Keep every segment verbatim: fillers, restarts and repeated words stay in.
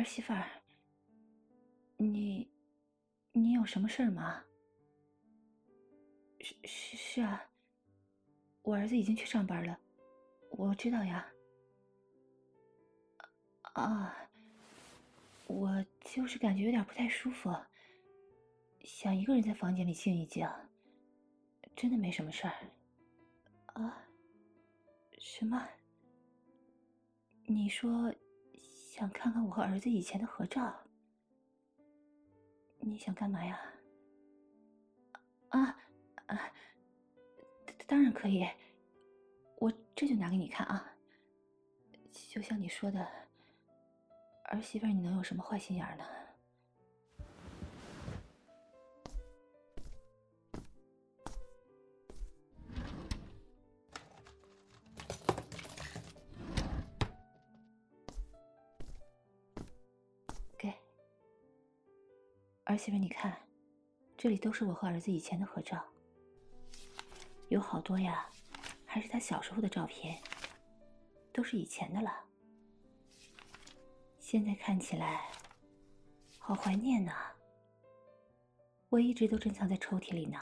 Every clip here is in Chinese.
儿媳妇儿，你你有什么事儿吗？是是是啊，我儿子已经去上班了，我知道呀。啊，我就是感觉有点不太舒服，想一个人在房间里静一静，真的没什么事儿。啊？什么？你说想看看我和儿子以前的合照？你想干嘛呀？啊啊，当然可以，我这就拿给你看啊。就像你说的，儿媳妇儿，你能有什么坏心眼呢？给儿媳妇，你看，这里都是我和儿子以前的合照，有好多呀，还是他小时候的照片，都是以前的了。现在看起来，好怀念呐。我一直都珍藏在抽屉里呢。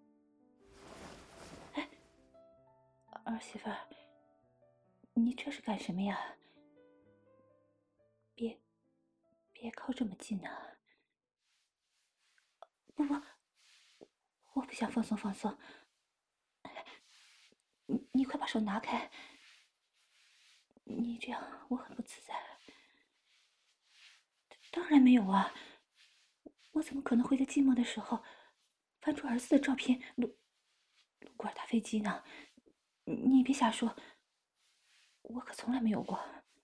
哎，儿媳妇，你这是干什么呀？别，别靠这么近啊！不不，我不想放松放松。你你快把手拿开！你这样我很不自在。当然没有啊，我怎么可能会在寂寞的时候翻出儿子的照片录录会儿打飞机呢？你别瞎说，我可从来没有过。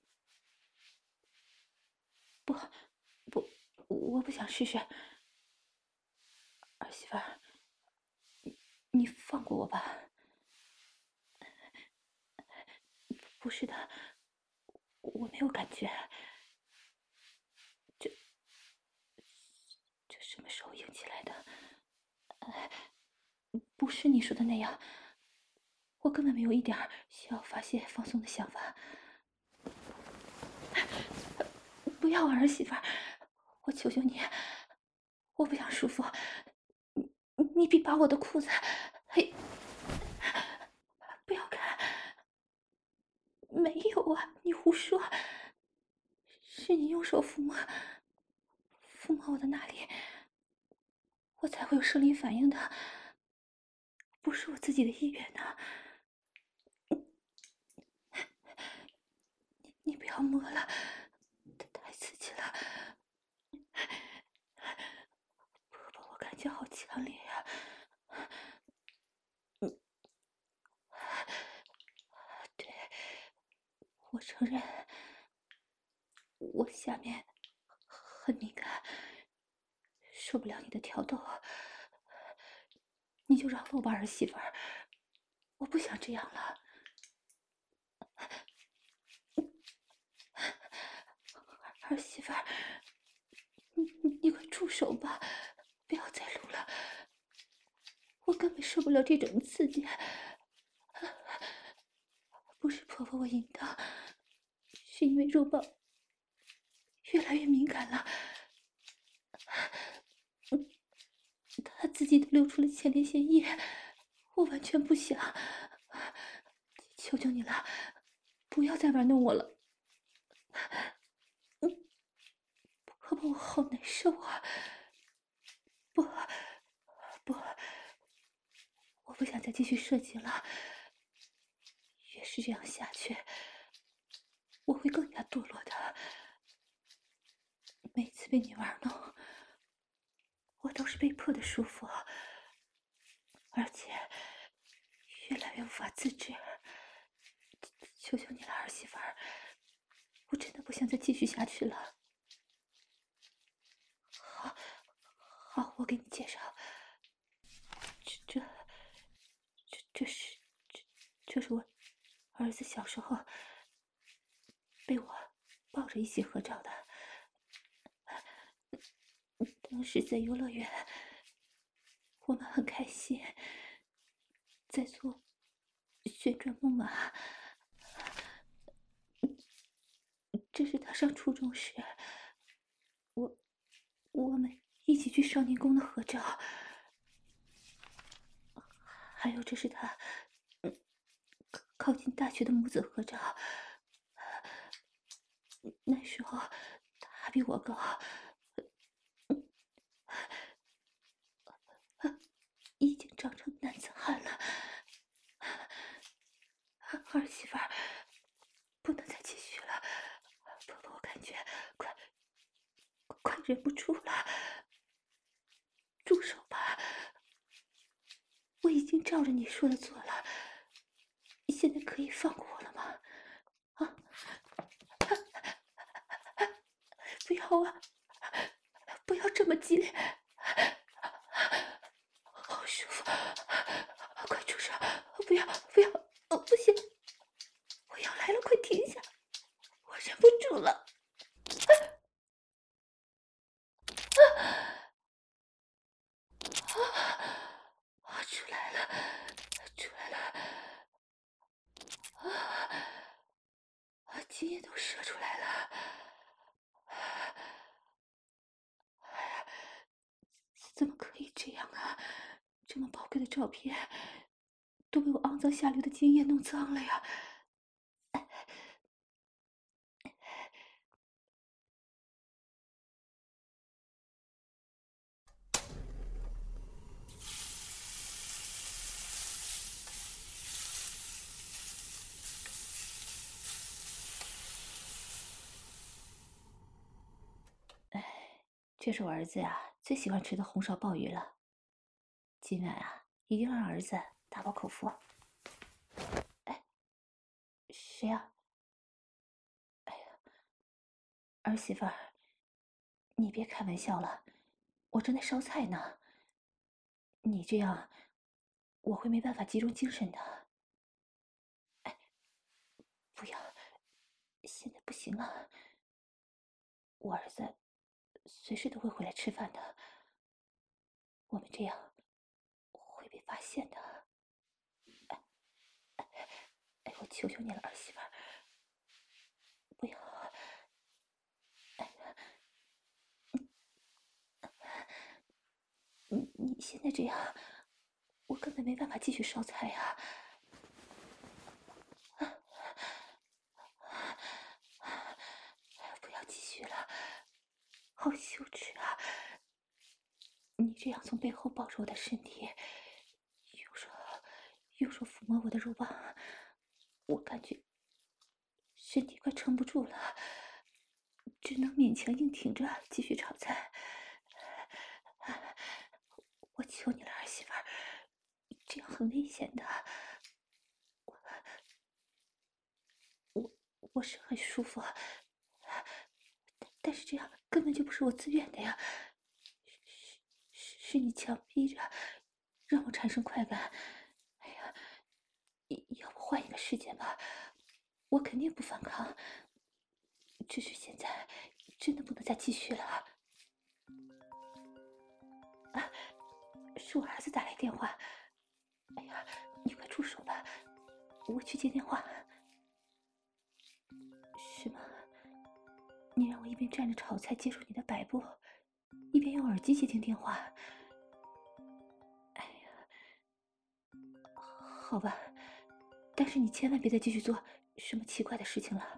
不，不，我不想试试。儿媳妇儿，你放过我吧。不是的，我没有感觉。这这什么时候硬起来的？不是你说的那样，我根本没有一点想要发泄放松的想法。不要啊，儿媳妇儿，我求求你，我不想舒服。你你别把我的裤子，嘿，不要看，没有啊，你胡说，是你用手抚摸抚摸我的那里，我才会有生理反应的，不是我自己的意愿呢。你你不要摸了，太刺激了。婆婆，我感觉好强烈呀！嗯，对，我承认，我下面很敏感，受不了你的挑逗。你就饶了我吧，儿媳妇儿，我不想这样了。儿媳妇儿，你你你快住手吧，不要再录了，我根本受不了这种刺激。不是婆婆我淫荡，是因为肉棒越来越敏感了。他自己都流出了前列腺液，我完全不想。求求你了，不要再玩弄我了。婆婆，我好难受啊！不，不，我不想再继续射精了。越是这样下去，我会更加堕落的。每次被你玩弄，我都是被迫的舒服，而且越来越无法自制。求求你了，儿媳妇儿，我真的不想再继续下去了。好，好，我给你介绍，这这这这是这这是我儿子小时候被我抱着一起合照的。当时在游乐园，我们很开心，在做旋转木马。这是他上初中时， 我我们一起去少年宫的合照，还有这是他嗯考进大学的母子合照。那时候他比我高，已经长成男子汉了。儿媳妇儿，不能再继续了，婆婆，我感觉快快忍不住了，住手吧！我已经照着你说的做了，现在可以放过我了吗？啊！不要啊！不要这么激烈，好舒服！快住手！不要不要！哦，不行！我要来了，快停下！我忍不住了！啊！出来了，出来了！啊！精液都射出来了！怎么可以这样啊！这么宝贵的照片都被我肮脏下流的精液弄脏了呀！这是我儿子呀最喜欢吃的红烧鲍鱼了。今晚啊，一定让儿子大饱口福。哎，谁呀？哎呀，儿媳妇儿，你别开玩笑了，我正在烧菜呢。你这样，我会没办法集中精神的。哎，不要，现在不行啊。我儿子随时都会回来吃饭的，我们这样会被发现的。哎，哎，我求求你了，儿媳妇儿，不要！哎呀，你你现在这样，我根本没办法继续烧菜呀！不要继续了，好羞耻啊！你这样从背后抱着我的身体，用手用手抚摸我的肉棒，我感觉身体快撑不住了，只能勉强硬挺着继续炒菜。我求你了，儿媳妇儿，这样很危险的。我我是很舒服，但是这样根本就不是我自愿的呀，是是是你强逼着让我产生快感。哎呀，要不换一个时间吧，我肯定不反抗。只是现在真的不能再继续了。啊，是我儿子打来电话。哎呀，你快住手吧，我去接电话。是吗？你让我一边站着炒菜接受你的摆布，一边用耳机接听电话。哎呀，好吧，但是你千万别再继续做什么奇怪的事情了，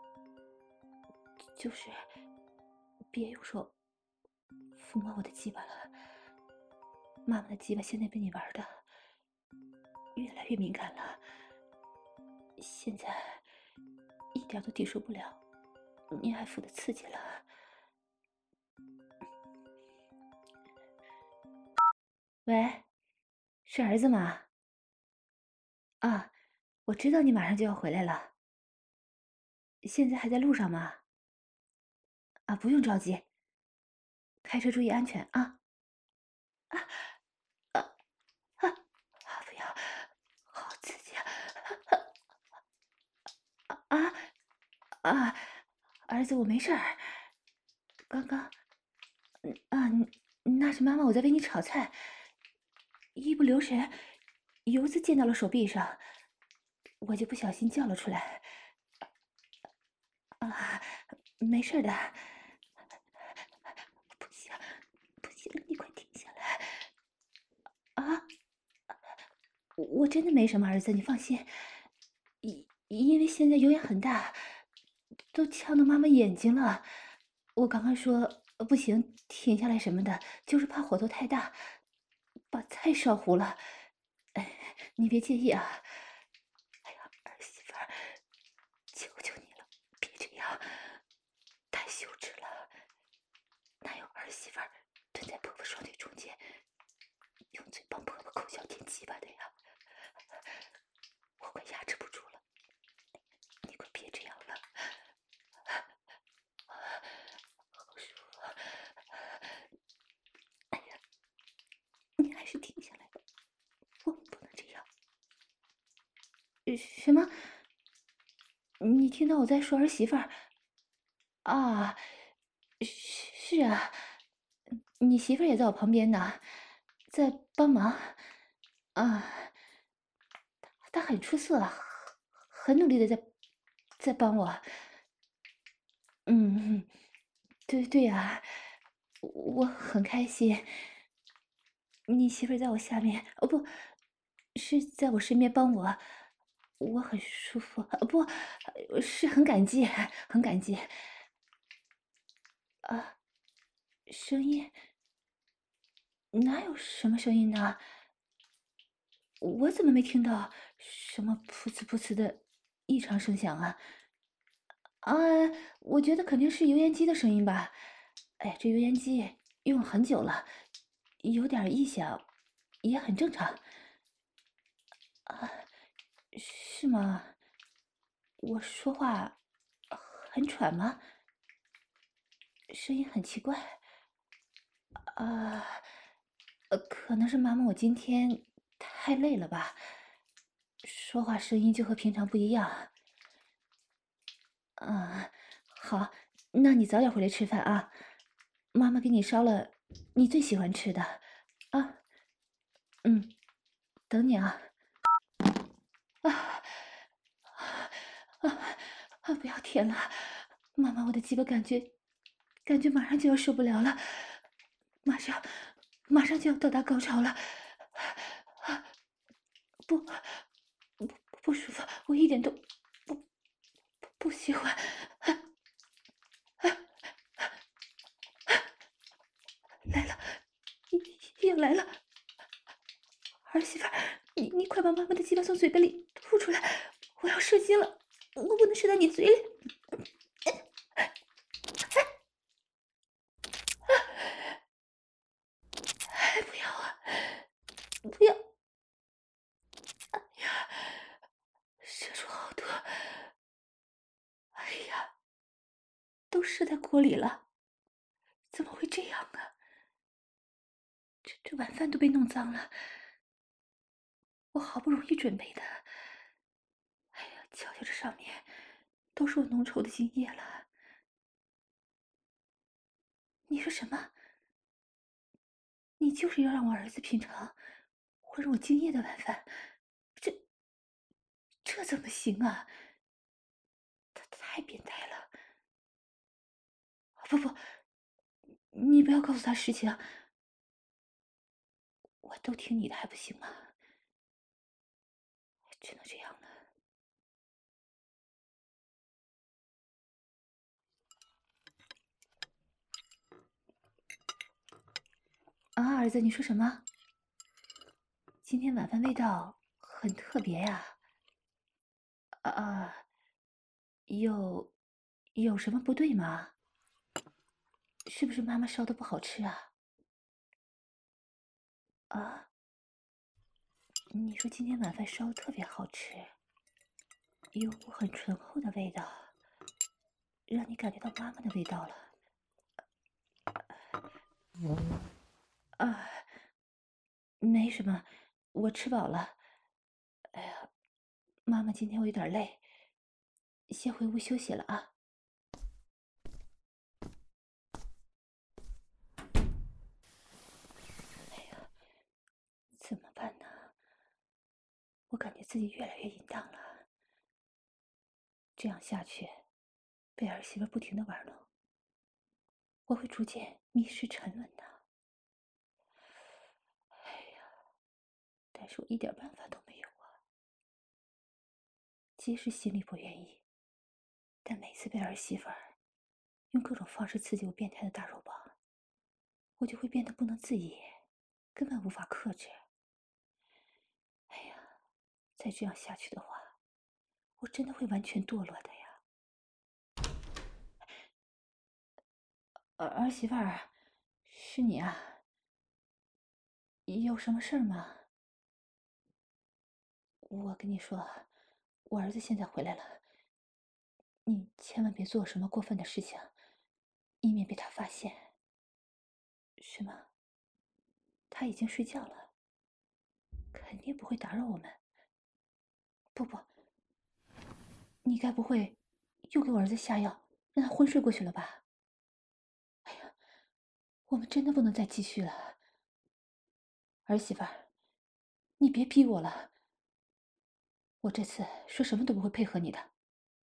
就是别用手抚摸我的鸡巴了。妈妈的鸡巴现在被你玩的越来越敏感了，现在一点都抵受不了你爱抚的刺激了。喂，是儿子吗？啊，我知道你马上就要回来了。现在还在路上吗？啊，不用着急，开车注意安全啊！啊啊啊！不要，好刺激啊！啊啊！儿子，我没事儿。刚刚，啊，那是妈妈，我在为你炒菜，一不留神，油渍溅到了手臂上，我就不小心叫了出来。啊，没事的。 我真的没什么，儿子，你放心。因因为现在油烟很大，都呛到妈妈眼睛了。我刚刚说呃不行，停下来什么的，就是怕火头太大，把菜烧糊了。哎，你别介意啊。哎呀，儿媳妇儿，求求你了，别这样，太羞耻了。哪有儿媳妇儿蹲在婆婆双腿中间，用嘴帮婆婆抠小尖鸡巴的呀？我快压制不住了，你快别这样了，好舒服。哎呀，你还是停下来吧，我们不能这样。呃什么？你听到我在说儿媳妇儿？啊，是是啊，你媳妇儿也在我旁边呢，在帮忙。啊，她很出色啊，很努力的在在帮我。嗯，对对呀，我很开心。你媳妇儿在我下面，哦不，是在我身边帮我，我很舒服。呃不，呃是很感激，很感激。啊，声音？哪有什么声音呢？我怎么没听到什么噗呲噗呲的异常声响啊？啊，我觉得肯定是油烟机的声音吧。哎，这油烟机用了很久了，有点儿异响，也很正常。啊，是吗？我说话很喘吗？声音很奇怪。啊，呃，可能是妈妈我今天太累了吧，说话声音就和平常不一样。啊，好，那你早点回来吃饭啊，妈妈给你烧了你最喜欢吃的。啊，嗯，等你啊。啊啊啊！不要舔了，妈妈，我的鸡巴感觉，感觉马上就要受不了了，马上，马上就要到达高潮了。啊，不，不不舒服，我一点都不不不喜欢。来了，要来了，儿媳妇儿，你你快把妈妈的鸡巴从嘴巴里吐出来，我要射精了，我不能射在你嘴里。哎，不要啊，不要！哎呀，射出好多！哎呀，都射在锅里了，怎么会这样啊？这这晚饭都被弄脏了，我好不容易准备的。哎呀，瞧瞧这上面，都是我浓稠的精液了。你说什么？你就是要让我儿子品尝混入我精液的晚饭？这这怎么行啊？他太变态了！不不，你不要告诉他实情，我都听你的还不行吗？只能这样了。啊，儿子，你说什么？今天晚饭味道很特别呀。啊啊，有有什么不对吗？是不是妈妈烧的不好吃啊？啊，你说今天晚饭烧的特别好吃，有股很醇厚的味道，让你感觉到妈妈的味道了。啊，没什么，我吃饱了。哎呀，妈妈今天我有点累，先回屋休息了啊。哎呀，怎么办呢？我感觉自己越来越淫荡了，这样下去，被儿媳妇不停的玩弄，我会逐渐迷失沉沦的。哎呀，但是我一点办法都没有其实心里不愿意，但每次被儿媳妇儿用各种方式刺激我变态的大肉棒，我就会变得不能自已，根本无法克制。哎呀，再这样下去的话，我真的会完全堕落的呀！儿儿媳妇儿，是你啊？有什么事儿吗？我跟你说，我儿子现在回来了，你千万别做什么过分的事情，以免被他发现。是吗？他已经睡觉了，肯定不会打扰我们。不不，你该不会又给我儿子下药，让他昏睡过去了吧？哎呀，我们真的不能再继续了。儿媳妇儿，你别逼我了，我这次说什么都不会配合你的。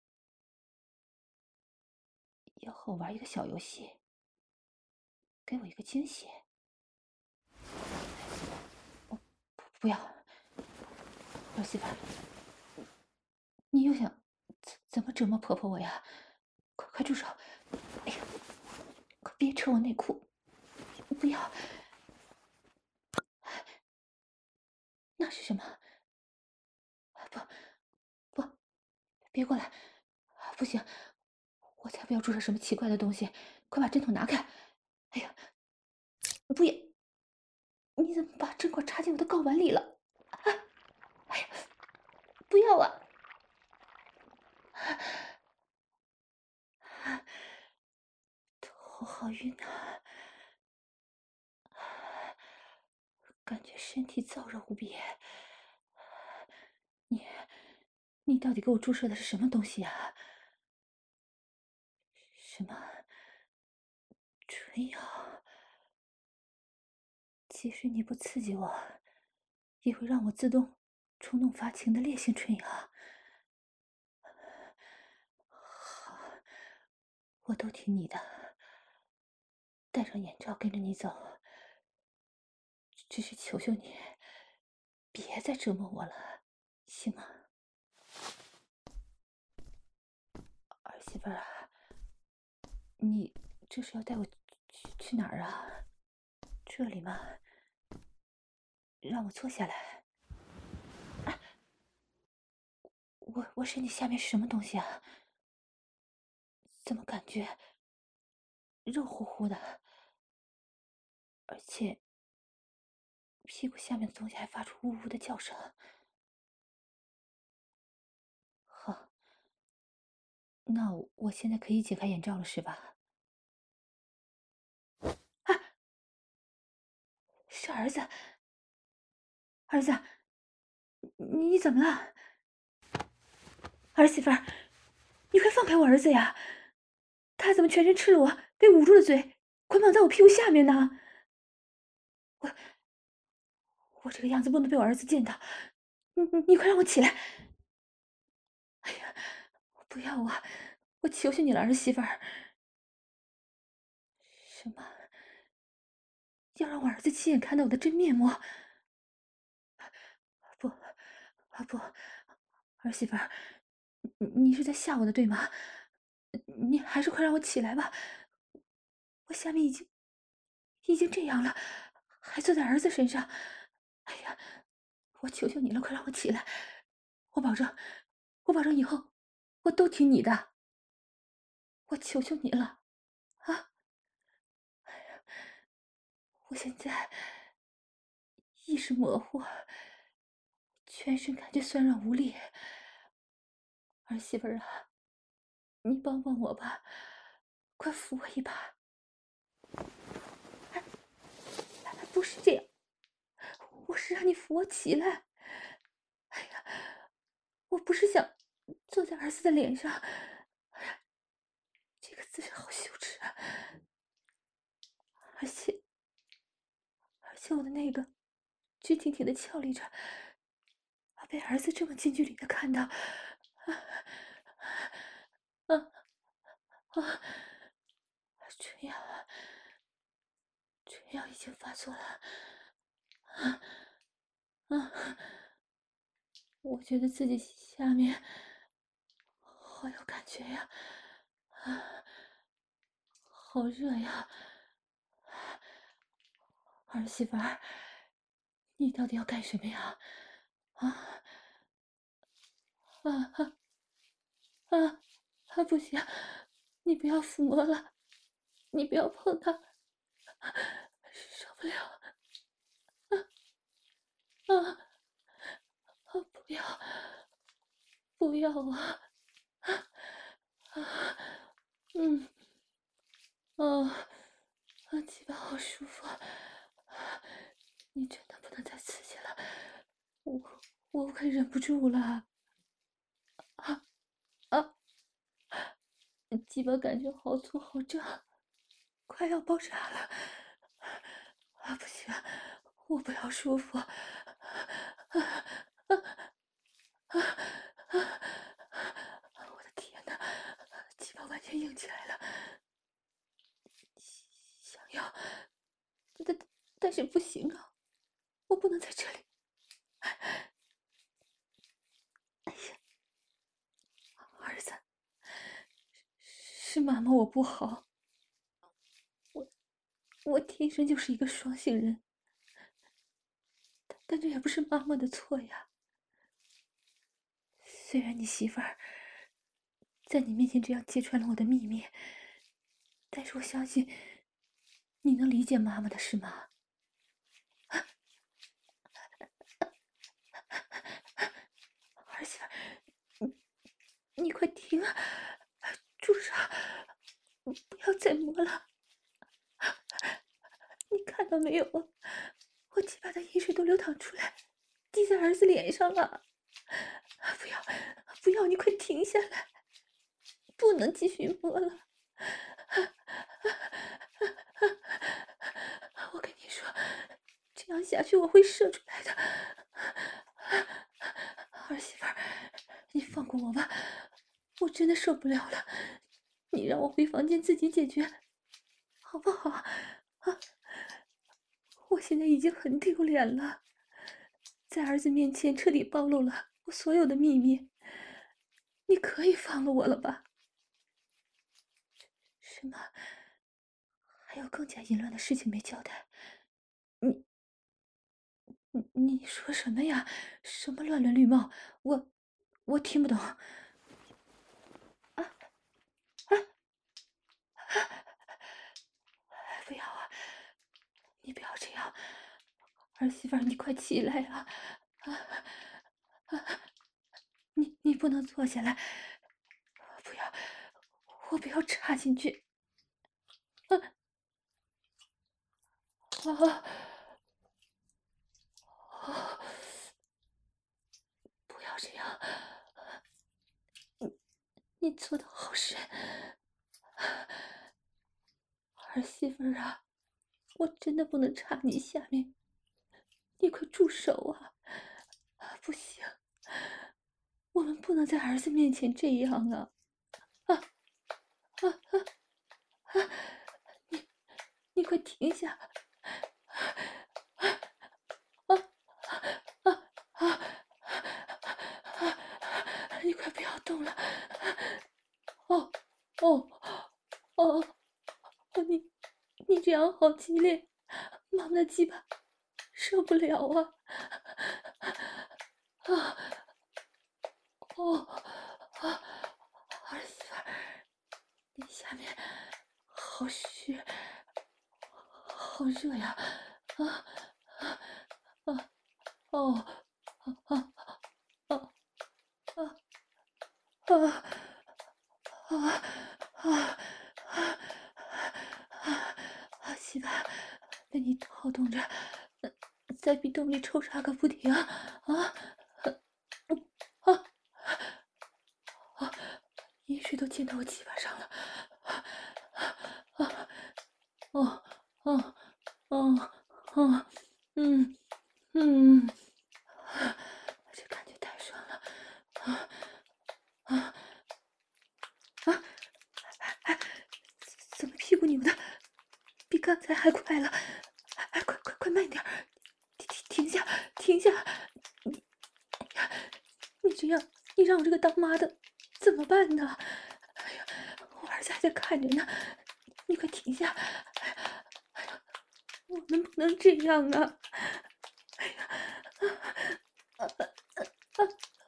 要和我玩一个小游戏，给我一个惊喜。我不不要，儿媳妇儿，你又想怎怎么折磨婆婆我呀？快快住手！哎呀，快别扯我内裤！不要！那是什么？不不，别过来！不行，我才不要注射什么奇怪的东西！快把针筒拿开！哎呀，不要！你怎么把针管插进我的睾丸里了？啊！哎呀，不要啊！头好晕啊！感觉身体燥热无比。你，你到底给我注射的是什么东西啊？什么？春药？即使你不刺激我，也会让我自动冲动发情的烈性春药。好，我都听你的，戴上眼罩跟着你走。只是求求你，别再折磨我了，行吗？儿媳妇儿啊，你这是要带我去去哪儿啊？这里吗？让我坐下来。啊、我我身体下面是什么东西啊？怎么感觉肉乎乎的？而且屁股下面的东西还发出呜呜的叫声。好，那我现在可以解开眼罩了，是吧？啊，是儿子，儿子，你你怎么了？儿媳妇儿，你快放开我儿子呀！他怎么全身赤裸，被捂住了嘴，捆绑在我屁股下面呢？我我这个样子不能被我儿子见到，你你你快让我起来！哎呀，不要啊！我求求你了，儿媳妇儿。什么？要让我儿子亲眼看到我的真面目？不，啊不，儿媳妇儿，你你是在吓我的，对吗？你还是快让我起来吧，我下面已经已经这样了，还坐在儿子身上。哎呀，我求求你了，快让我起来！我保证，我保证以后我都听你的。我求求你了，啊！哎呀，我现在意识模糊，全身感觉酸软无力。儿媳妇儿啊，你帮帮我吧，快扶我一把！哎，不是这样，我是让你扶我起来。哎呀，我不是想坐在儿子的脸上。哎呀，这个姿势好羞耻啊！而且，而且我的那个直挺挺的俏立着，被儿子这么近距离的看到，啊啊啊！春药，春药已经发作了。啊啊！我觉得自己下面好有感觉呀！啊，好热呀！儿媳妇儿，你到底要干什么呀？啊啊啊啊啊！不行，你不要抚摸了，你不要碰它，受不了！啊啊！不要，不要啊！啊，嗯，哦，啊，鸡巴好舒服，你真的不能再刺激了，我我快忍不住了。啊啊！鸡巴感觉好粗好胀，快要爆炸了！啊，不行，我不要舒服！啊啊啊啊！我的天哪，鸡巴完全硬起来了，想要，但但是不行啊，我不能在这里。哎呀，儿子，是妈妈我不好，我我天生就是一个双性人，但但这也不是妈妈的错呀。虽然你媳妇儿在你面前这样揭穿了我的秘密，但是我相信你能理解妈妈的事吗？儿媳妇，你你快停啊！住手！不要再摸了！你看到没有啊？我鸡巴的饮水都流淌出来，滴在儿子脸上了！不要，不要！你快停下来！不能继续摸了！我跟你说，这样下去我会射出来的。儿媳妇儿，你放过我吧，我真的受不了了。你让我回房间自己解决，好不好？啊，我现在已经很丢脸了，在儿子面前彻底暴露了我所有的秘密。你可以放了我了吧？什么？还有更加淫乱的事情没交代？你你你说什么呀？什么乱伦绿帽？我我听不懂。啊啊！不要啊！你不要这样，儿媳妇儿，你快起来啊！啊啊！你你不能坐下来，不要，我不要插进去。啊啊啊！不要这样，你你做的好深，儿媳妇儿啊，我真的不能插你下面，你快住手啊！啊，不行，我们不能在儿子面前这样啊！啊啊啊啊！你你快停下！啊啊啊啊！你快不要动了！哦哦哦哦！你你这样好激烈，妈妈的鸡巴受不了啊！啊哦啊！儿媳妇儿，你下面好虚，好热呀！啊啊啊！哦啊啊啊啊啊！啊啊啊啊！鸡巴被你套动着，在壁洞里抽插个不停啊！啊啊啊！饮水都溅到我鸡巴上了！啊啊！哦哦哦哦！嗯嗯，这感觉太爽了！啊啊啊！哎，怎么屁股扭的比刚才还快了？哎，快快快慢点，停停停下停下！你你这样，你让我这个当妈的怎么办呢？哎呀，我儿子还在看着呢，你快停下！哎呀，哎呀，我们不能这样啊！哎呀，啊啊啊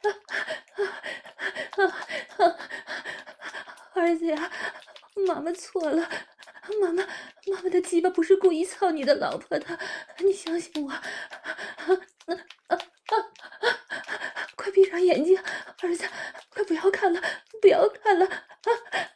啊啊啊！儿子呀，妈妈错了，妈妈妈妈的鸡巴不是故意操你的老婆的，你相信我。啊啊啊啊！快闭上眼睛，儿子，快不要看了，不要看了！啊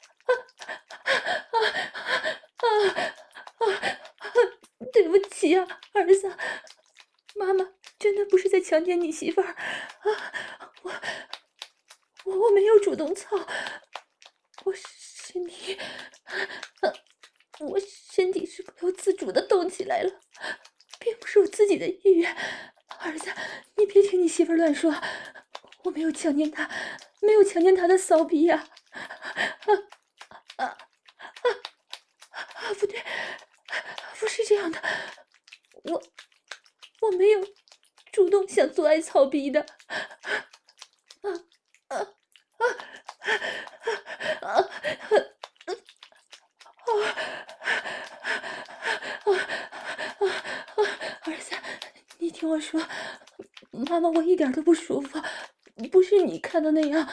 啊啊啊啊！对不起啊，儿子，妈妈真的不是在强奸你媳妇儿啊，我我我没有主动操，我身体，呃，我身体是不由自主的动起来了，并不是我自己的意愿。儿子，你别听你媳妇儿乱说，我没有强奸她，没有强奸她的骚逼呀、啊！啊啊，不对，不是这样的，我我没有主动想做爱操逼的。啊啊啊啊！儿子，你听我说，妈妈我一点都不舒服，不是你看的那样。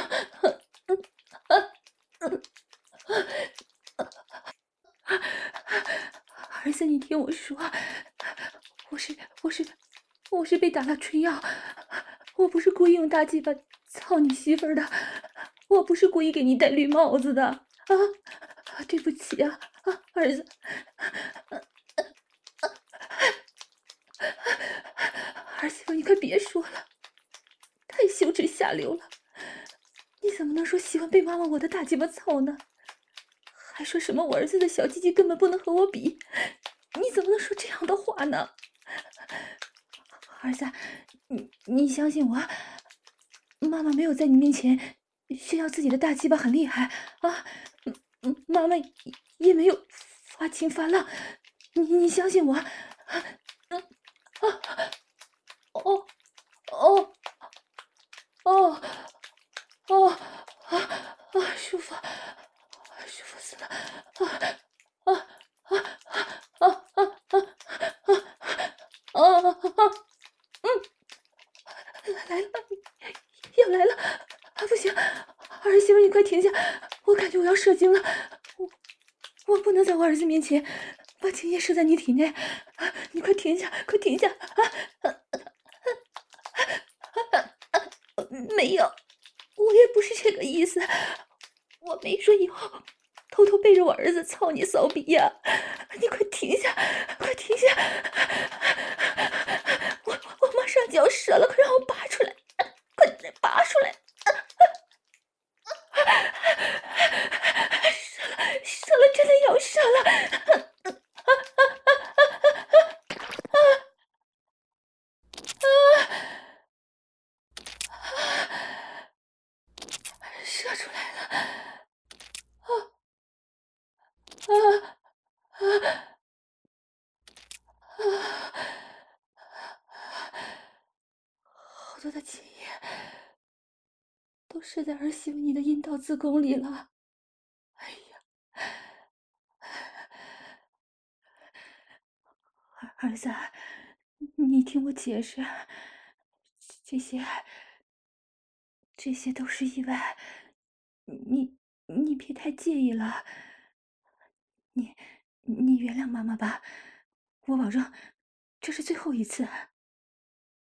儿子，你听我说，我是我是我是被打了春药，我不是故意用大鸡巴操你媳妇儿的，我不是故意给你戴绿帽子的啊！对不起啊啊，儿子，儿媳妇，你快别说了，太羞耻下流了！你怎么能说喜欢被妈妈我的大鸡巴操呢？还说什么我儿子的小鸡鸡根本不能和我比？你怎么能说这样的话呢？儿子，你你相信我，妈妈没有在你面前炫耀自己的大鸡巴很厉害啊！嗯嗯，妈妈也没有发情发浪，你你相信我。嗯啊哦哦哦哦啊啊！舒服，舒服死了！啊啊啊啊啊啊啊啊！来了，要来了！啊，不行，儿媳妇，你快停下！我感觉我要射精了，我我不能在我儿子面前把精液射在你体内，啊，你快停下，快停下！啊，没有，我也不是这个意思，我没说以后偷偷背着我儿子操你骚逼呀！你快停下，快停下！我我马上就要射了，快让我拔出来，快点拔出来！射了，射了，真的要射了！射出来了！啊啊啊！好多的精液都射在儿媳妇你的阴道子宫里了。哎呀，儿儿子，你听我解释，这些这些都是意外，你你别太介意了。你你原谅妈妈吧，我保证这是最后一次。